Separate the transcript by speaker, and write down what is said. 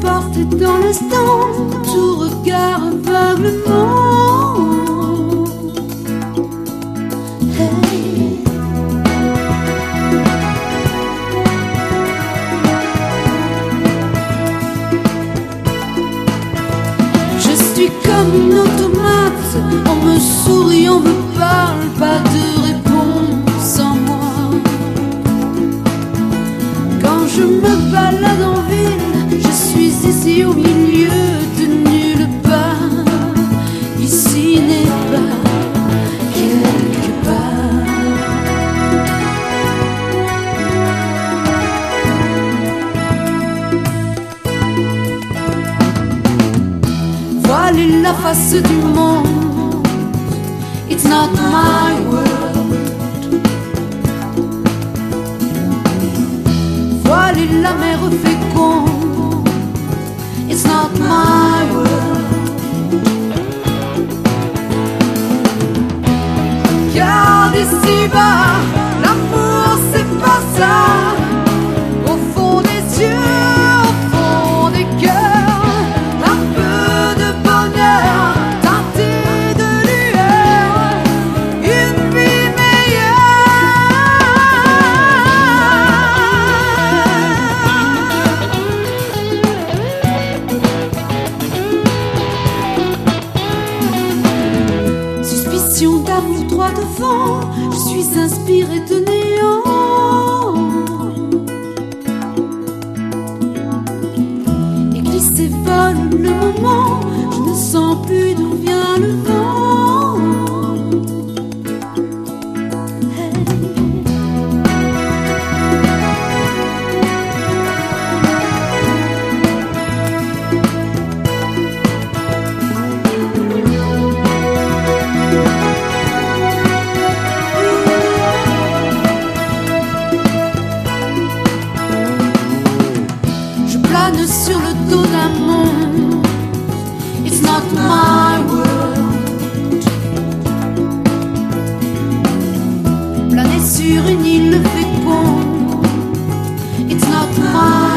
Speaker 1: emporté dans l'instant, tout regard aveuglement. Hey. Je suis comme une automate, on me sourit, on me parle, pas de réponse en moi. Quand je me balade en ville, je suis ici au milieu de nulle part. Ici n'est pas quelque part. Voiler la face du monde, it's not my world. Voiler la mer féconde, it's not my world. Regarde ici-bas, l'amour c'est pas ça. Au fond des yeux, au fond des cœurs, un peu de bonheur teinté de lueur, une vie meilleure. Suspicion d'amour droit devant, je suis inspirée de néant. Et glisser vole le moment, je ne sens plus d'où vient le vent. Hey. Je plane sur le dos d'un monde, it's not my world. Planer sur une île féconde, it's not my